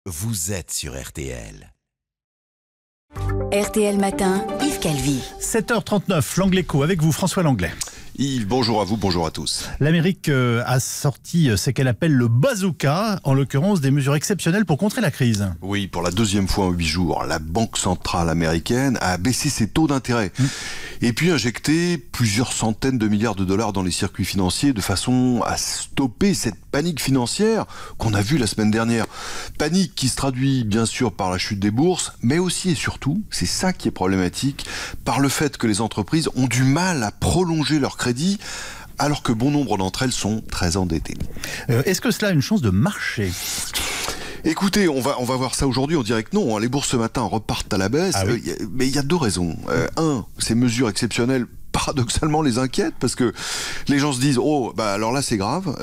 Vous êtes sur RTL. RTL Matin, Yves Calvi. 7h39, l'Angleco avec vous, François Langlais. Yves, bonjour à vous, bonjour à tous. L'Amérique a sorti ce qu'elle appelle le bazooka, en l'occurrence des mesures exceptionnelles pour contrer la crise. Oui, pour la deuxième fois en 8 jours, la Banque centrale américaine a baissé ses taux d'intérêt et puis injecté plusieurs centaines de milliards de dollars dans les circuits financiers de façon à stopper cette panique financière qu'on a vue la semaine dernière. Panique qui se traduit bien sûr par la chute des bourses, mais aussi et surtout, c'est ça qui est problématique, par le fait que les entreprises ont du mal à prolonger leur crédit alors que bon nombre d'entre elles sont très endettées. Est-ce que cela a une chance de marcher ? Écoutez, on va voir ça aujourd'hui, on dirait que non. Les bourses ce matin repartent à la baisse, mais il y a deux raisons. Un, ces mesures exceptionnelles paradoxalement les inquiètent parce que les gens se disent alors là c'est grave.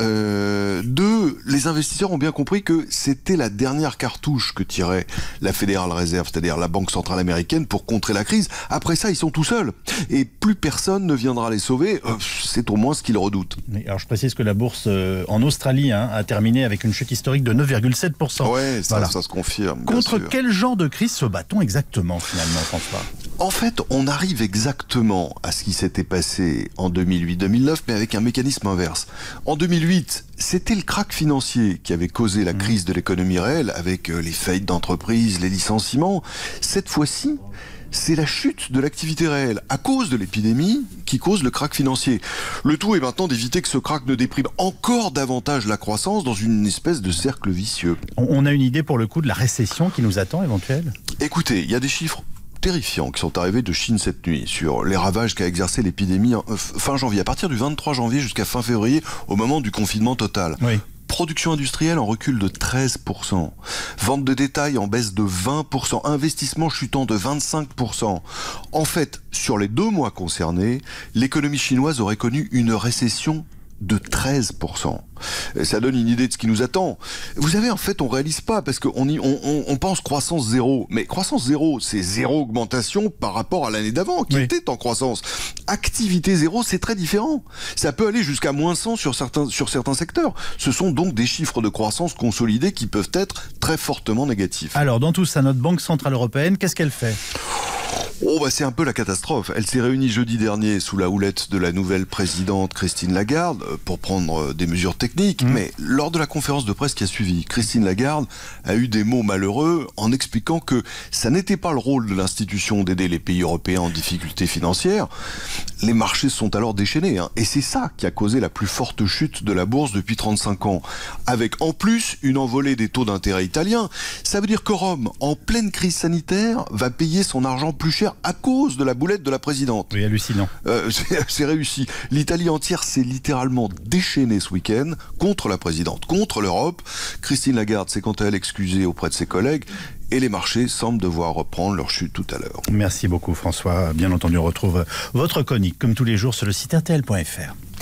Deux, les investisseurs ont bien compris que c'était la dernière cartouche que tirait la Federal Reserve, c'est-à-dire la Banque centrale américaine, pour contrer la crise. Après ça, ils sont tout seuls et plus personne ne viendra les sauver. C'est au moins ce qu'ils redoutent. Alors je précise que la bourse en Australie a terminé avec une chute historique de 9,7%. Ouais, ça se confirme. Contre quel genre de crise se bat-on exactement finalement, François ? En fait, on arrive exactement à ce qui s'était passé en 2008-2009, mais avec un mécanisme inverse. En 2008, c'était le krach financier qui avait causé la crise de l'économie réelle, avec les faillites d'entreprises, les licenciements. Cette fois-ci, c'est la chute de l'activité réelle à cause de l'épidémie qui cause le krach financier. Le tout est maintenant d'éviter que ce krach ne déprime encore davantage la croissance dans une espèce de cercle vicieux. On a une idée pour le coup de la récession qui nous attend éventuelle ? Écoutez, il y a des chiffres terrifiants qui sont arrivés de Chine cette nuit sur les ravages qu'a exercé l'épidémie fin janvier, à partir du 23 janvier jusqu'à fin février, au moment du confinement total. Oui. Production industrielle en recul de 13%, vente de détail en baisse de 20%, investissement chutant de 25%. En fait, sur les 2 mois concernés, l'économie chinoise aurait connu une récession de 13%. Ça donne une idée de ce qui nous attend. Vous savez, en fait, on réalise pas parce qu'on pense croissance zéro. Mais croissance zéro, c'est zéro augmentation par rapport à l'année d'avant, qui était en croissance. Activité zéro, c'est très différent. Ça peut aller jusqu'à moins 100 sur certains secteurs. Ce sont donc des chiffres de croissance consolidés qui peuvent être très fortement négatifs. Alors, dans tout ça, notre Banque centrale européenne, qu'est-ce qu'elle fait ? C'est un peu la catastrophe. Elle s'est réunie jeudi dernier sous la houlette de la nouvelle présidente Christine Lagarde pour prendre des mesures techniques. Mais lors de la conférence de presse qui a suivi, Christine Lagarde a eu des mots malheureux en expliquant que ça n'était pas le rôle de l'institution d'aider les pays européens en difficulté financière. Les marchés se sont alors déchaînés. Et c'est ça qui a causé la plus forte chute de la bourse depuis 35 ans. Avec en plus une envolée des taux d'intérêt italiens. Ça veut dire que Rome, en pleine crise sanitaire, va payer son argent plus cher à cause de la boulette de la présidente. Oui, hallucinant. C'est réussi. L'Italie entière s'est littéralement déchaînée ce week-end contre la présidente, contre l'Europe. Christine Lagarde s'est quant à elle excusée auprès de ses collègues et les marchés semblent devoir reprendre leur chute tout à l'heure. Merci beaucoup François. Bien entendu, on retrouve votre chronique comme tous les jours sur le site rtl.fr.